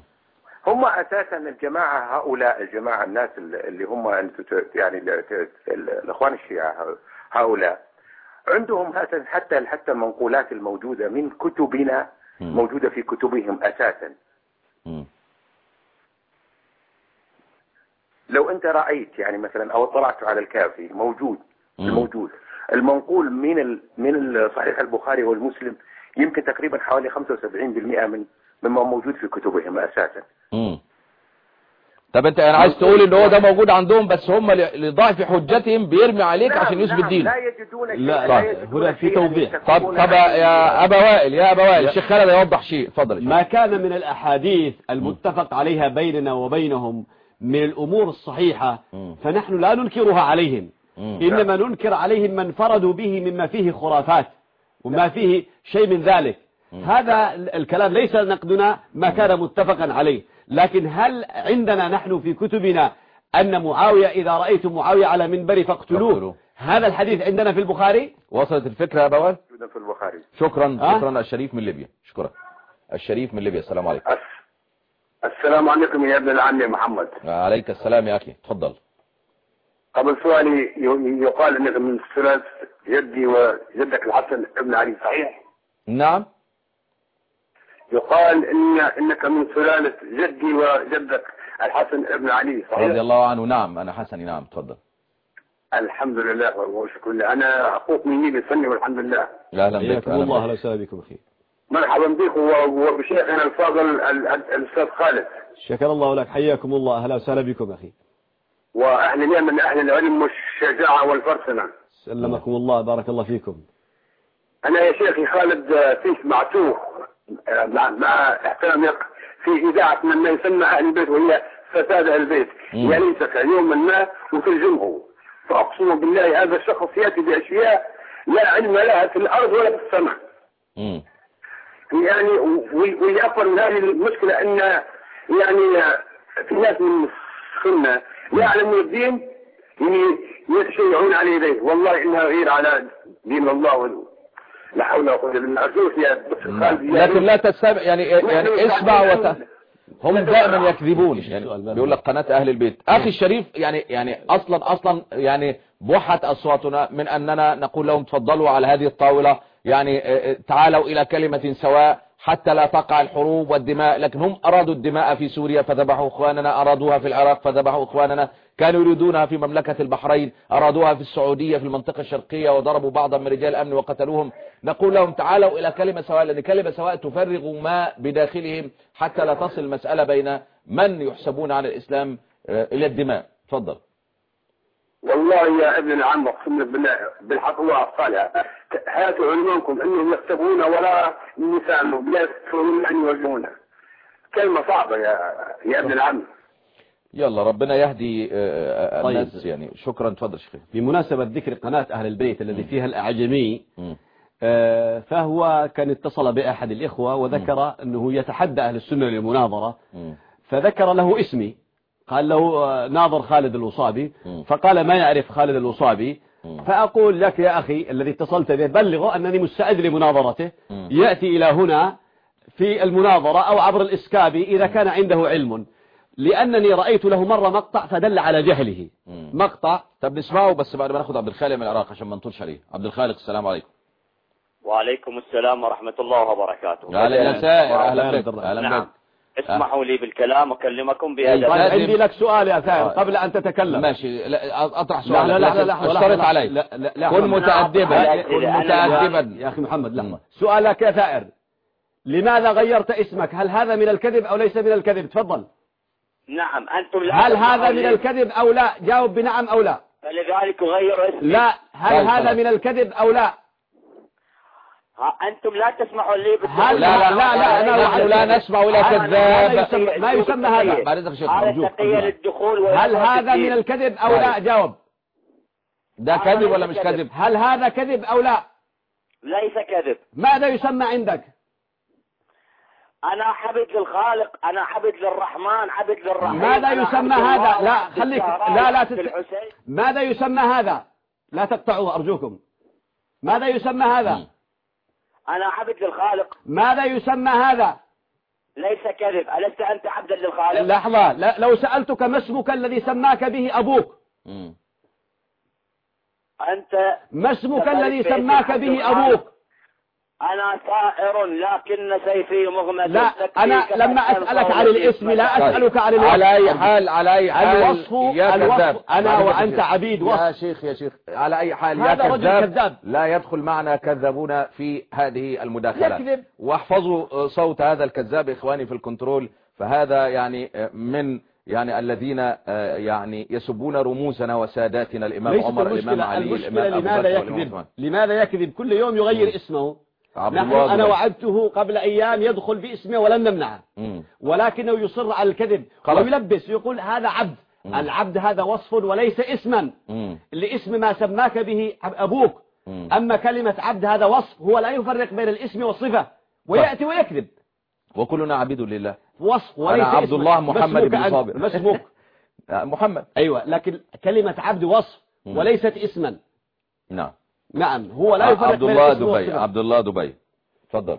هم أساسا الجماعة هؤلاء الجماعة الناس اللي هم يعني الأخوان الشيعة هؤلاء عندهم حتى المنقولات الموجودة من كتبنا موجودة في كتبهم أساسا. لو أنت رأيت يعني مثلا أو اطلعت على الكافي موجود المنقول من صحيح البخاري والمسلم يمكن تقريبا حوالي 75% مما موجود في كتبهم أساسا. طب انت انا عايز تقول ان هو ده موجود عندهم بس هم لضعف حجتهم بيرمي عليك عشان يثبت دين. لا يجدون شيء. لا هنا في توضيح. طب يا ابا وائل الشيخ خالد يوضح شيء. اتفضل. ما كان من الاحاديث المتفق عليها بيننا وبينهم من الامور الصحيحة فنحن لا ننكرها عليهم، انما ننكر عليهم من فرضوا به مما فيه خرافات وما فيه شيء من ذلك. هذا الكلام ليس نقدنا ما كان متفقا عليه، لكن هل عندنا نحن في كتبنا أن معاوية إذا رأيتم معاوية على منبر فاقتلوه؟ هذا الحديث عندنا في البخاري. وصلت الفكرة يا بوال؟ في البخاري. شكرا الشريف من ليبيا. شكرا الشريف من ليبيا. السلام عليكم. السلام عليكم يا ابن العم محمد. عليك السلام يا أخي، تفضل. قبل سؤالي يقال أنك من سلالة جدي وجدك الحسن ابن علي، صحيح؟ نعم. يقال إنك من سلالة جدي وجدك الحسن ابن علي، صحيح؟ رضي الله عنه. نعم أنا حسني. نعم تفضل. الحمد لله وشكرا لله. أنا أخوك من نيل السني والحمد لله. أهلا بك. الله أهلا وسهلا بكم أخي. مرحبا بك وبشيخنا الفاضل الأستاذ خالد. شكر الله لك، حياكم الله، أهلا وسهلا بكم أخي. وأهلنا من أهل العلم والشجاعة والفرسنة. سلمكم الله، بارك الله فيكم. أنا يا شيخي خالد فيك معتوه مع احترامك في إذاعة من يسمى أهل البيت وهي فساد البيت، يليسك يوما ما وتلزمه، فأقسم بالله هذا الشخص يأتي بأشياء لا علم لها في الأرض ولا في السماء. يعني ويأفر من هذه المشكلة أن يعني في ناس من السنة يعلمون الدين يتشيعون على يديه، والله إنها غير على دين الله. لا حول ولا قوة إلا بالله. لكن لا تستمع يعني اسمع هم دائما يكذبون. يعني بيقول لك قناة أهل البيت. أخي الشريف يعني أصلا يعني بوحت أصواتنا من أننا نقول لهم تفضلوا على هذه الطاولة، يعني تعالوا إلى كلمة سواء حتى لا تقع الحروب والدماء. لكن هم أرادوا الدماء في سوريا فذبحوا إخواننا، أرادوها في العراق فذبحوا إخواننا، كانوا يريدونها في مملكة البحرين، أرادوها في السعودية في المنطقة الشرقية وضربوا بعضا من رجال الأمن وقتلوهم. نقول لهم تعالوا إلى كلمة سواء، لأن كلمة سواء تفرغ ما بداخلهم حتى لا تصل المسألة بين من يحسبون على الإسلام إلى الدماء. تفضل. والله يا ابن العم اقسم بالله بالحق الله الصالح، هاتوا علمكم انهم يكتبون ولا النساء يكتبون ان يوجهونه. كلمه صعبه يا ابن العم. يلا ربنا يهدي الناس يعني. شكرا. تفضل شيخ. بمناسبة ذكر قناة أهل البيت الذي فيها الأعجمي، فهو كان اتصل بأحد الإخوة وذكر أنه يتحدى أهل السنة للمناظرة، فذكر له اسمي، قال له ناظر خالد الوصابي، فقال ما يعرف خالد الوصابي. فأقول لك يا أخي الذي اتصلت به بلغه أنني مستعد لمناظرته، يأتي إلى هنا في المناظرة أو عبر الإسكابي إذا كان عنده علم، لأنني رأيت له مرة مقطع فدل على جهله. مقطع. طب نسمعه بس بعد ما ناخد عبد الخالق من العراق عشان ما نطولش عليه. عبد الخالق السلام عليكم. وعليكم السلام ورحمة الله وبركاته. أهلا وسهلا. أهلا بك. أهلا بك. اسمحوا لي بالكلام أكلمكم بأدب. عندي لك سؤال يا ثائر قبل أن تتكلم. ماشي. أطرح سؤال. لا اشترط علي. كن متأدبا. كن متأدبا يا أخي محمد. لحظة. سؤالك يا ثائر، لماذا غيرت اسمك؟ هل هذا من الكذب أو ليس من الكذب؟ تفضل. نعم. أنتم لا هل هذا من الكذب أو لا؟ جاوب بنعم أو لا. فلذلك غيروا اسمي. لا. هل هذا من الكذب أو لا؟ أنتم لا تسمحوا لي لا لا لا لا نسمع ولا كذاب. ما يسمى هذا. هذا تقية للدخول. هل هذا من الكذب أو لا؟ جاوب. ده كذب ولا مش كذب؟ هل هذا كذب أو لا؟ ليس كذب. ماذا يسمى عندك؟ أنا عبد للخالق، أنا عبد للرحمن، عبد للرحيم. ماذا يسمى هذا؟ لا خليك. لا ماذا يسمى هذا؟ لا تقطعوه أرجوكم. ماذا يسمى هذا؟ أنا عبد للخالق. ماذا يسمى هذا؟ ليس كذب. ألست أنت عبدا للخالق؟ لحظة. لو سألتك ما اسمك الذي سماك به أبوك؟ أنت ما اسمك الذي سماك به أبوك؟ أنا ثائر لكن سيفي مغمد. لا أنا لما أسألك عن الاسم لا أسألك عن الوصف. على أي حال الوصف أنا وأنت عبيد وصف. يا شيخ على أي حال يا كذاب لا يدخل معنا كذابون في هذه المداخلات. يكذب. واحفظوا صوت هذا الكذاب إخواني في الكنترول، فهذا يعني من الذين يعني يسبون رموزنا وساداتنا الإمام عمر الإمام علي الإمام لماذا يكذب؟ لماذا يكذب؟ كل يوم يغير اسمه. أنا وعدته قبل أيام يدخل باسمه ولن نمنعه، ولكنه يصر على الكذب ويلبس يقول هذا عبد. العبد هذا وصف وليس اسما. الاسم ما سماك به أبوك، أما كلمة عبد هذا وصف، هو لا يفرق بين الاسم والصفة ويأتي ويكذب. وكلنا عبيد لله. وصف وليس أنا عبد الله محمد بن صابر. ما اسمك؟ محمد. أيوة، لكن كلمة عبد وصف وليست اسما. نعم هو لا يفرق بين الاسم والصفة. عبد الله دبي. تفضل.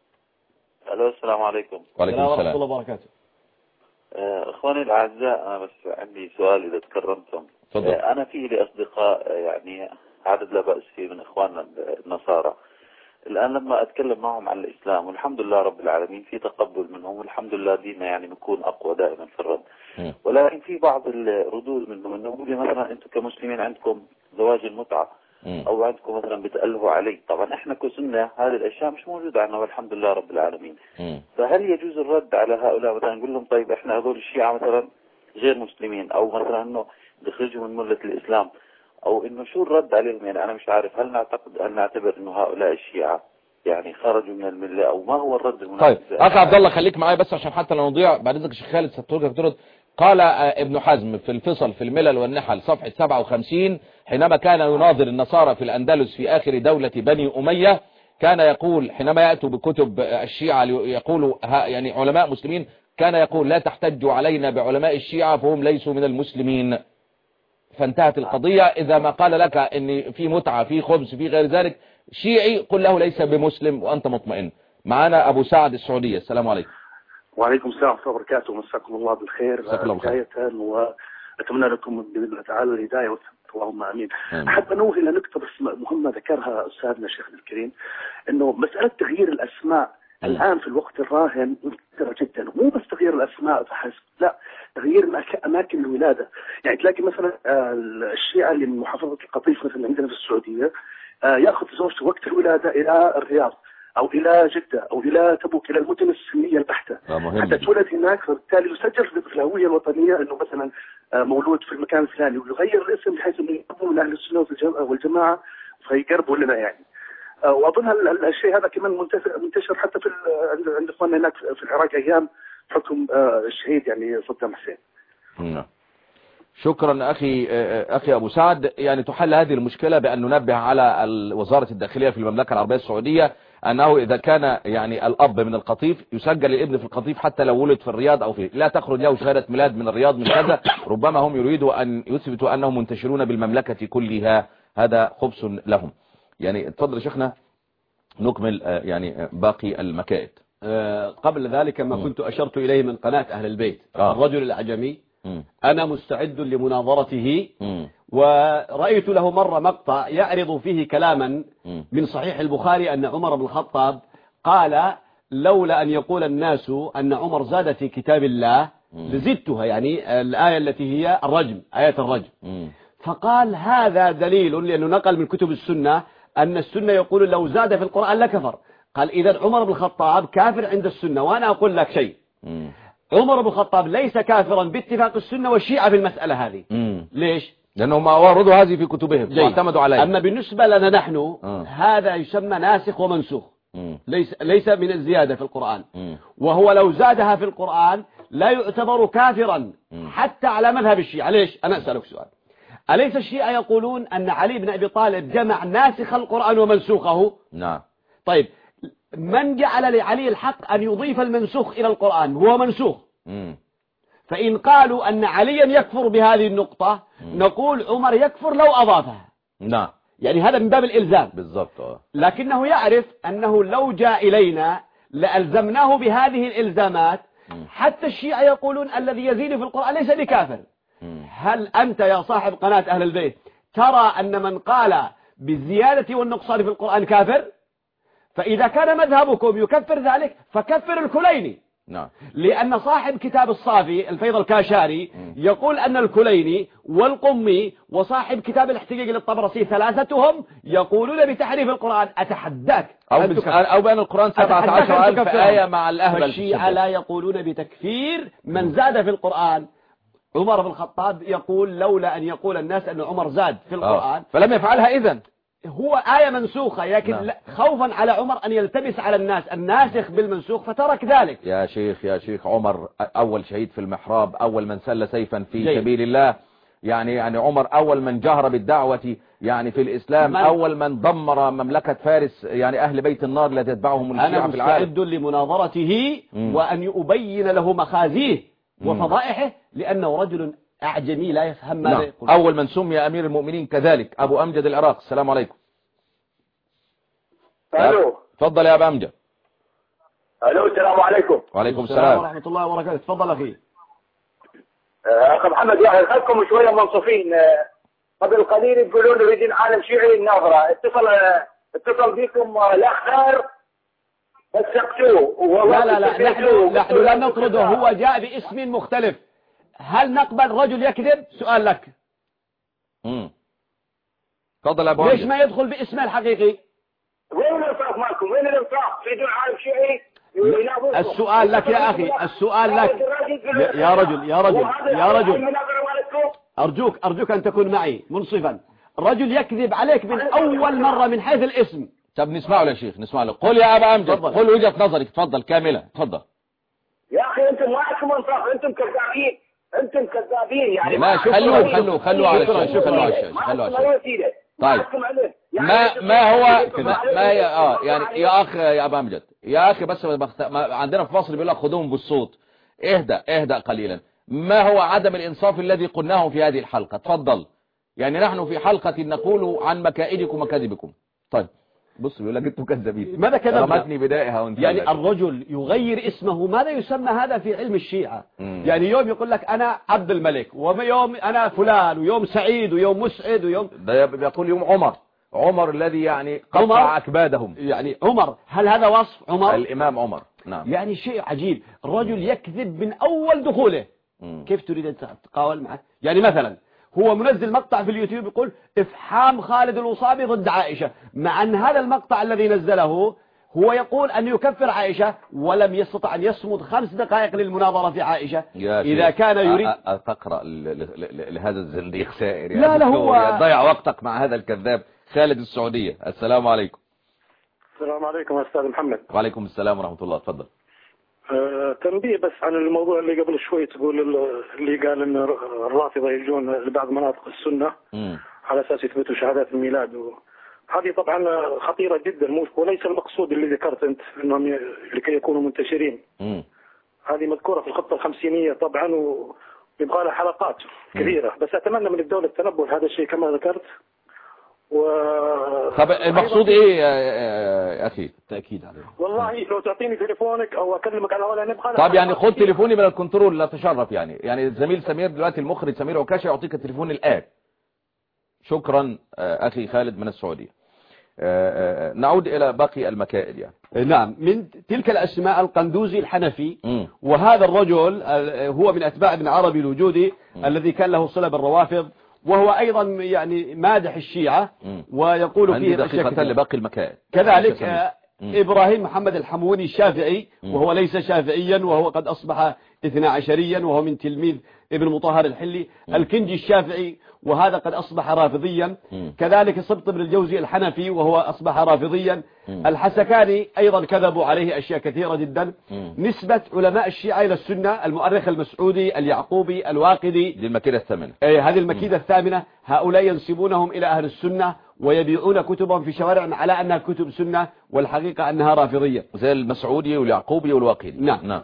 الو السلام عليكم. وعليكم السلام ورحمة الله وبركاته. اخواني الاعزاء، انا بس عندي سؤال اذا تكرمتم. تفضل. انا في لي اصدقاء يعني عدد لا باس فيه من اخواننا النصارى. الان لما اتكلم معهم عن الاسلام والحمد لله رب العالمين في تقبل منهم، والحمد لله ديننا يعني بنكون اقوى دائما في الرد. ولكن في بعض الردود منهم انه يقول لي مثلا انتم كمسلمين عندكم زواج المتعه او عندكم مثلا بتألهوا علي. طبعا احنا كسنة هذه الاشياء مش موجودة عندنا والحمد لله رب العالمين. فهل يجوز الرد على هؤلاء؟ مثلا نقول لهم طيب احنا هذول الشيعة مثلا غير مسلمين، او مثلا انه نخرجوا من ملة الاسلام، او انه شو الرد عليهم؟ يعني انا مش عارف هل نعتبر انه هؤلاء الشيعة يعني خرجوا من الملة، او ما هو الرد المناسب؟ طيب اخ عبد الله خليك معايا بس عشان حتى لو نضيع بعد اذنك. الشيخ خالد سترجع ترد. قال ابن حزم في الفصل في الملل والنحل صفحة 57 حينما كان يناظر النصارى في الأندلس في آخر دولة بني أمية، كان يقول حينما يأتوا بكتب الشيعة يقولوا يعني علماء مسلمين، كان يقول لا تحتجوا علينا بعلماء الشيعة فهم ليسوا من المسلمين. فانتهت القضية. إذا ما قال لك ان في متعة في خبز في غير ذلك شيعي، قل له ليس بمسلم وأنت مطمئن. معنا أبو سعد السعودية. السلام عليكم. وعليكم السلام ورحمة الله وبركاته. مساكم الله بالخير بداية، وأتمنى لكم بإذن الله تعالى الهداية والثبات اللهم آمين. أحب أنوه إلى نقطة بس مهمة ذكرها أستاذنا شيخنا الكريم، إنه مسألة تغيير الأسماء الآن في الوقت الراهن مكثرة جدا، مو بس تغيير الأسماء فحسب، لا تغيير أماكن الولادة. يعني تلاقي مثلا الشيعة اللي من محافظة القطيف مثلا عندنا في السعودية يأخذ زوجته وقت الولادة إلى الرياض، أو إلى جدة أو إلى تبوك، إلى المدن السنية البحتة حتى تولد هناك، فبالتالي يسجل في الهوية الوطنية أنه مثلا مولود في المكان الفلاني، ويغير الاسم بحيث أنه يقربوا من أهل السنة والجماعة فيقربوا لنا يعني. وأظن الشيء هذا كمان منتشر حتى في عند إخواننا هناك في العراق أيام حكم الشهيد يعني صدام حسين. شكرا أخي أبو سعد. يعني تحل هذه المشكلة بأن ننبه على وزارة الداخلية في المملكة العربية السعودية أنه إذا كان يعني الأب من القطيف يسجل الابن في القطيف حتى لو ولد في الرياض أو لا تخرج له شهادة ميلاد من الرياض من كذا. ربما هم يريدوا أن يثبتوا أنهم منتشرون بالمملكة كلها، هذا خبث لهم. يعني اتفضل شيخنا نكمل يعني باقي المكائد. قبل ذلك ما كنت أشرت إليه من قناة أهل البيت الرجل الأعجمي، أنا مستعد لمناظرته، ورأيت له مرة مقطع يعرض فيه كلاما من صحيح البخاري أن عمر بن الخطاب قال لولا أن يقول الناس أن عمر زاد في كتاب الله لزدتها، يعني الآية التي هي الرجم، آية الرجم. فقال هذا دليل، لأنه نقل من كتب السنة أن السنة يقول لو زاد في القرآن لكفر. قال إذا عمر بن الخطاب كافر عند السنة. وأنا أقول لك شيء، عمر بن الخطاب ليس كافرا باتفاق السنة والشيعة في المسألة هذه. ليش؟ لأنهم أوردوا هذه في كتبهم واعتمدوا عليها. أما بالنسبة لنا نحن هذا يسمى ناسخ ومنسوخ، ليس من الزيادة في القرآن. وهو لو زادها في القرآن لا يعتبر كافرا حتى على مذهب الشيعة. ليش؟ أنا أسألك سؤال، أليس الشيعة يقولون أن علي بن أبي طالب جمع ناسخ القرآن ومنسوخه؟ نعم. طيب من جعل لعلي الحق أن يضيف المنسوخ إلى القرآن؟ هو منسوخ. فإن قالوا أن عليا يكفر بهذه النقطة نقول عمر يكفر لو أضافها. نعم. يعني هذا من باب الإلزام. بالضبط. لكنه يعرف أنه لو جاء إلينا لألزمناه بهذه الإلزامات. حتى الشيعة يقولون الذي يزيد في القرآن ليس بكافر. هل أنت يا صاحب قناة أهل البيت ترى أن من قال بالزيادة والنقصان في القرآن كافر؟ فإذا كان مذهبكم يكفر ذلك فكفر الكليني. نعم. لأن صاحب كتاب الصافي الفيض الكاشاري يقول أن الكليني والقمي وصاحب كتاب الاحتجاج للطبرسي ثلاثتهم يقولون بتحريف القرآن. أتحداك أو بأن القرآن 17,000 آية مع الأهبل. الشيعة لا يقولون بتكفير من زاد في القرآن. عمر بن الخطاب يقول لولا أن يقول الناس أن عمر زاد في القرآن فلم يفعلها إذن. هو آية منسوخة، لكن خوفا على عمر أن يلتبس على الناس الناسخ بالمنسوخ فترك ذلك. يا شيخ عمر أول شهيد في المحراب، أول من سل سيفا في سبيل الله، يعني عمر أول من جهر بالدعوة يعني في الإسلام، أول من دمر مملكة فارس، يعني أهل بيت النار التي تتبعهم الشيعة في العالم. أنا مستعد لمناظرته وأن أبين له مخازيه وفضائحه، لأنه رجل أعجمي لا يفهم ماذا يقول. أول من سمي أمير المؤمنين كذلك أبو أمجد العراق. السلام عليكم. ألو. تفضل يا أبو أمجد. ألو السلام عليكم. وعليكم السلام ورحمة الله وبركاته. تفضل أخي. أخ محمد يعني خلكم شوية منصفين. قبل قليل يقولون نريد عالم شيعي النظرة، اتصل بكم الأخ خير بس سقطوه. لا نحن لا نطرده، هو جاء باسم مختلف. هل نقبل رجل يكذب؟ سؤال لك. تفضل ابو ليش ما يدخل باسمه الحقيقي؟ وين الانصاف مالكم؟ وين الانصاف؟ في دون عالم شيعي. السؤال لك يا اخي، السؤال لك يا رجل ارجوك ان تكون معي منصفا. رجل يكذب عليك من اول مرة من حيث الاسم. طب نسمعه يا شيخ، نسمع له. قل يا ابا امجد، قل وجهة نظرك. تفضل كاملة. تفضل يا اخي. انتم ما عندكم انصاف، انتم كذابين يعني. ما خلوه على الشاشة. طيب ما هو يعني يا اخ يا ابا امجد، يا اخي بس عندنا في مصر بيقول لك خدوهم بالصوت. اهدأ قليلا. ما هو عدم الانصاف الذي قلناه في هذه الحلقة؟ تفضل. يعني نحن في حلقة نقول عن مكائدكم وكذبكم. طيب بص بيقول لك انتم كذابين. ماذا كذبنا؟ رمتني بدائها وانت يعني الرجل يغير اسمه، ماذا يسمى هذا في علم الشيعة؟ يعني يوم يقول لك انا عبد الملك، ويوم انا فلان، ويوم سعيد، ويوم مسعد، ويوم ده بيقول يوم عمر الذي يعني قطع اكبادهم. يعني عمر، هل هذا وصف عمر؟ الامام عمر. نعم. يعني شيء عجيب، الرجل يكذب من اول دخوله. كيف تريد ان تتقاول معه؟ يعني مثلا هو منزل مقطع في اليوتيوب يقول افحام خالد الوصابي ضد عائشة، مع ان هذا المقطع الذي نزله هو يقول أن يكفر عائشة ولم يستطع أن يصمد 5 دقائق للمناظرة في عائشة. إذا كان يريد تقرأ لهذا الزنديق سائر لا هو ضيع وقتك مع هذا الكذاب. خالد السعودية، السلام عليكم. السلام عليكم أستاذ محمد. وعليكم السلام ورحمة الله، تفضل. تنبيه بس عن الموضوع اللي قبل شوي، تقول اللي قال ان الرافضة يجون لبعض مناطق السنة على اساس يثبتوا شهادات الميلاد، هذه طبعا خطيرة جدا، وليس المقصود اللي ذكرت انت انهم لكي يكونوا منتشرين. هذه مذكورة في الخطة الخمسينية طبعا، ويبغى لها حلقات كثيرة، بس اتمنى من الدولة التنبه هذا الشيء كما ذكرت. طب المقصود ايه يا اخي؟ تأكيد عليه. والله لو تعطيني تليفونك او اكلمك على ولا نبغى. طب يعني خد تليفوني من الكنترول، لا تشرف يعني الزميل سمير دلوقتي، المخرج سمير عكاشة يعطيك التليفون الآن. شكرا أخي خالد من السعودية. نعود إلى باقي المكائد يعني. نعم، من تلك الأسماء القندوزي الحنفي، وهذا الرجل هو من أتباع ابن عربي الوجودي الذي كان له صلة بالروافض، وهو أيضا يعني مادح الشيعة ويقول فيه دقيقة لباقي المكائد. كذلك إبراهيم محمد الحموني الشافعي، وهو ليس شافعيا، وهو قد أصبح 12 وهو من تلميذ ابن مطهر الحلي. الكنجي الشافعي، وهذا قد أصبح رافضيا. كذلك سبط بن الجوزي الحنفي، وهو أصبح رافضيا. الحسكاني أيضا كذبوا عليه أشياء كثيرة جدا. نسبة علماء الشيعة إلى السنة، المؤرخ المسعودي، اليعقوبي، الواقدي، دي المكيدة الثامنة. هذه المكيدة الثامنة. هؤلاء ينسبونهم إلى أهل السنة ويبيعون كتبهم في شوارع على أنها كتب سنة، والحقيقة أنها رافضية، زي المسعودي واليعقوبي والواقدي. نعم.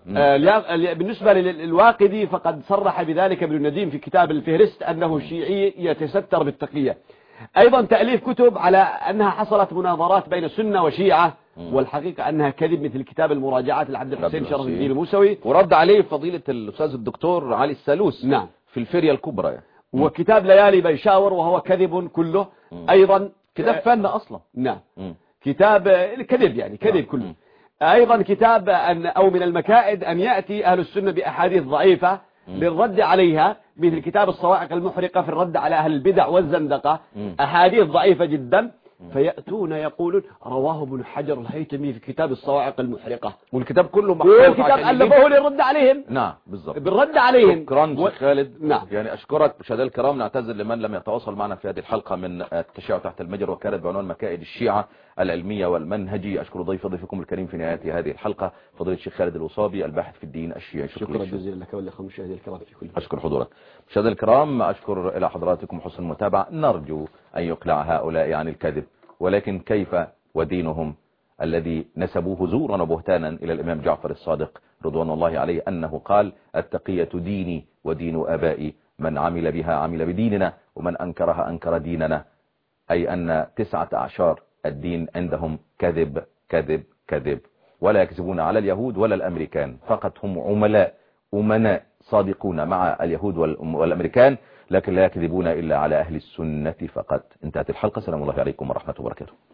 بالنسبة للواقدي فقد صرح بذلك ابن النديم في كتاب الفهرست أنه شيعي يتستر بالتقية. أيضا تأليف كتب على أنها حصلت مناظرات بين سنة وشيعة، والحقيقة أنها كذب، مثل كتاب المراجعات لعبد الحسين شرف الدين الموسوي، ورد عليه فضيلة الأستاذ الدكتور علي السالوس. نعم. في الفرية الكبرى يعني. وكتاب ليالي بيشاور، وهو كذب كله. أيضا كتاب فن أصلا. نعم. كتاب كذب، يعني كذب كله. أيضا كتاب أو من المكائد أن يأتي أهل السنة بأحاديث ضعيفة للرد عليها، مثل كتاب الصواعق المحرقة في الرد على أهل البدع والزندقة، أحاديث ضعيفة جدا، فيأتون يقولون رواه ابن حجر الهيثمي في كتاب الصواعق المحرقة، والكتاب كله محفوظ، والكتاب ألفه للرد عليهم. نعم بالضبط، بالرد عليهم. شكرا خالد. نعم. يعني أشكرك مشاهدينا الكرام. نعتذر لمن لم يتواصل معنا في هذه الحلقة من التشيع تحت المجر، وكانت بعنوان مكائد الشيعة العلمية والمنهجية. أشكر ضيفكم الكريم في نهاية هذه الحلقة فضيلة الشيخ خالد الوصابي، الباحث في الدين الشيعي. شكرا جزيلا لك ولكم مشاهدينا الكرام في كل. أشكر حضورك. مشاهدينا الكرام، أشكر إلى حضراتكم حسن المتابعة. نرجو أن يقلع هؤلاء عن الكذب، ولكن كيف ودينهم الذي نسبوه زورا وبهتانا إلى الإمام جعفر الصادق رضوان الله عليه، أنه قال: التقية ديني ودين آبائي، من عمل بها عمل بديننا، ومن أنكرها أنكر ديننا. أي أن 9 أعشار الدين عندهم كذب كذب كذب، ولا يكذبون على اليهود ولا الأمريكان، فقط هم عملاء أمناء صادقون مع اليهود والأمريكان، لكن لا يكذبون إلا على أهل السنة فقط. انتهت الحلقة. سلام الله عليكم ورحمة وبركاته.